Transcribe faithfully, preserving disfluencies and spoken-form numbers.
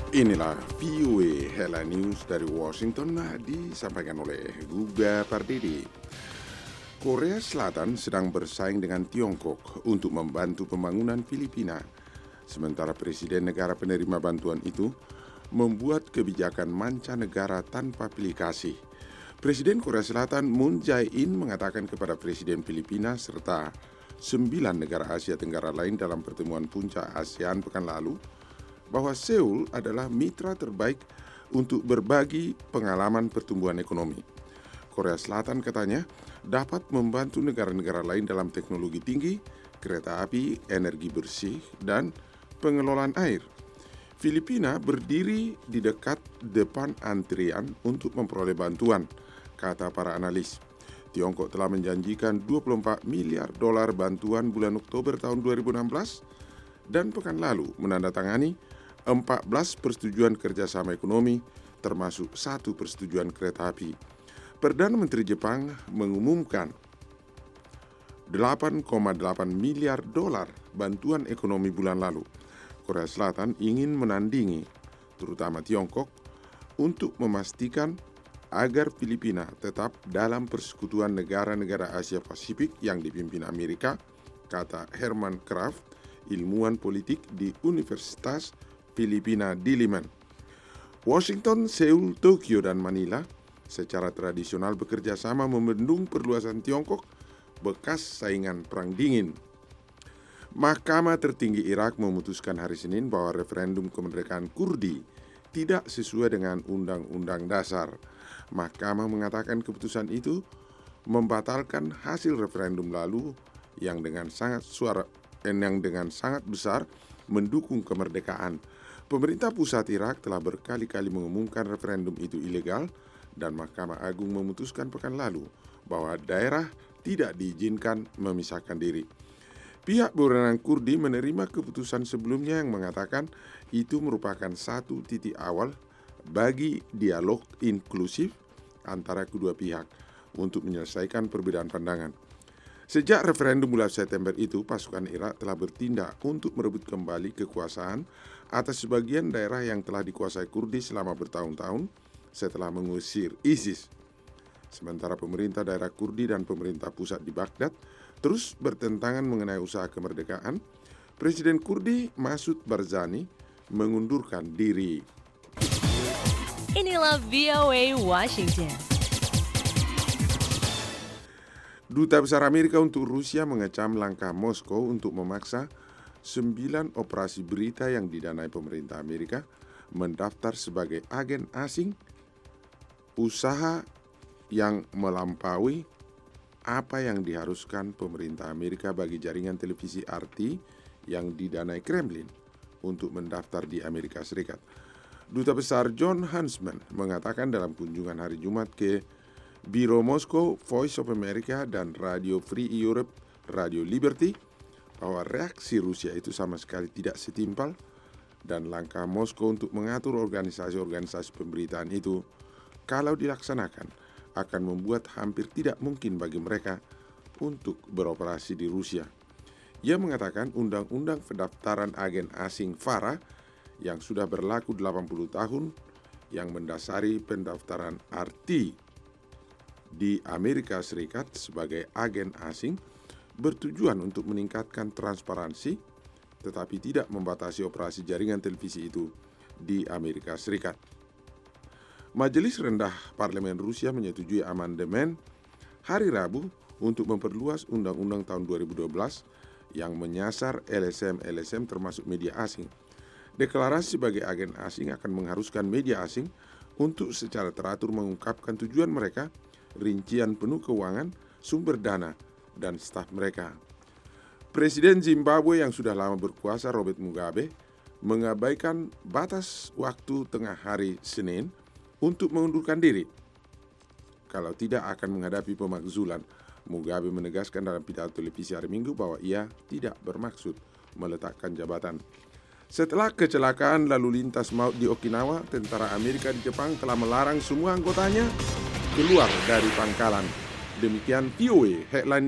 Inilah V O A Headline News dari Washington disampaikan oleh Guga Pardede. Korea Selatan sedang bersaing dengan Tiongkok untuk membantu pembangunan Filipina. Sementara Presiden negara penerima bantuan itu membuat kebijakan mancanegara tanpa pilih kasih. Presiden Korea Selatan Moon Jae-in mengatakan kepada Presiden Filipina serta sembilan negara Asia Tenggara lain dalam pertemuan puncak ASEAN pekan lalu bahwa Seoul adalah mitra terbaik untuk berbagi pengalaman pertumbuhan ekonomi. Korea Selatan katanya dapat membantu negara-negara lain dalam teknologi tinggi, kereta api, energi bersih, dan pengelolaan air. Filipina berdiri di dekat depan antrian untuk memperoleh bantuan, kata para analis. Tiongkok telah menjanjikan dua puluh empat miliar dolar bantuan bulan Oktober tahun dua ribu enam belas dan pekan lalu menandatangani empat belas persetujuan kerjasama ekonomi, termasuk satu persetujuan kereta api. Perdana Menteri Jepang mengumumkan delapan koma delapan miliar dolar bantuan ekonomi bulan lalu. Korea Selatan ingin menandingi, terutama Tiongkok, untuk memastikan agar Filipina tetap dalam persekutuan negara-negara Asia Pasifik yang dipimpin Amerika, kata Herman Kraft, ilmuwan politik di Universitas Filipina Diliman. Washington, Seoul, Tokyo, dan Manila secara tradisional bekerja sama membendung perluasan Tiongkok, bekas saingan Perang Dingin. Mahkamah tertinggi Irak memutuskan hari Senin bahwa referendum kemerdekaan Kurdi tidak sesuai dengan Undang-Undang Dasar. Mahkamah mengatakan keputusan itu membatalkan hasil referendum lalu yang dengan sangat suara yang dengan sangat besar mendukung kemerdekaan. Pemerintah pusat Irak telah berkali-kali mengumumkan referendum itu ilegal dan Mahkamah Agung memutuskan pekan lalu bahwa daerah tidak diizinkan memisahkan diri. Pihak berwenang Kurdi menerima keputusan sebelumnya yang mengatakan itu merupakan satu titik awal bagi dialog inklusif antara kedua pihak untuk menyelesaikan perbedaan pandangan. Sejak referendum bulan September itu, pasukan Irak telah bertindak untuk merebut kembali kekuasaan atas sebagian daerah yang telah dikuasai Kurdi selama bertahun-tahun setelah mengusir ISIS. Sementara pemerintah daerah Kurdi dan pemerintah pusat di Baghdad terus bertentangan mengenai usaha kemerdekaan, Presiden Kurdi Masud Barzani mengundurkan diri. Inilah V O A Washington. Duta Besar Amerika untuk Rusia mengecam langkah Moskow untuk memaksa sembilan operasi berita yang didanai pemerintah Amerika mendaftar sebagai agen asing, usaha yang melampaui apa yang diharuskan pemerintah Amerika bagi jaringan televisi R T yang didanai Kremlin untuk mendaftar di Amerika Serikat. Duta Besar John Huntsman mengatakan dalam kunjungan hari Jumat ke Biro Moskow, Voice of America, dan Radio Free Europe, Radio Liberty, bahwa reaksi Rusia itu sama sekali tidak setimpal dan langkah Moskow untuk mengatur organisasi-organisasi pemberitaan itu, kalau dilaksanakan, akan membuat hampir tidak mungkin bagi mereka untuk beroperasi di Rusia. Ia mengatakan undang-undang pendaftaran agen asing FARA yang sudah berlaku delapan puluh tahun yang mendasari pendaftaran R T di Amerika Serikat sebagai agen asing bertujuan untuk meningkatkan transparansi tetapi tidak membatasi operasi jaringan televisi itu di Amerika Serikat. Majelis Rendah Parlemen Rusia menyetujui amandemen hari Rabu untuk memperluas Undang-Undang tahun dua ribu dua belas yang menyasar L S M-L S M termasuk media asing. Deklarasi sebagai agen asing akan mengharuskan media asing untuk secara teratur mengungkapkan tujuan mereka, rincian penuh keuangan, sumber dana, dan staf mereka. Presiden Zimbabwe yang sudah lama berkuasa, Robert Mugabe, mengabaikan batas waktu tengah hari Senin untuk mengundurkan diri. Kalau tidak akan menghadapi pemakzulan, Mugabe menegaskan dalam pidato televisi hari Minggu bahwa ia tidak bermaksud meletakkan jabatan. Setelah kecelakaan lalu lintas maut di Okinawa, tentara Amerika di Jepang telah melarang semua anggotanya keluar dari pangkalan. Demikian V O A Headline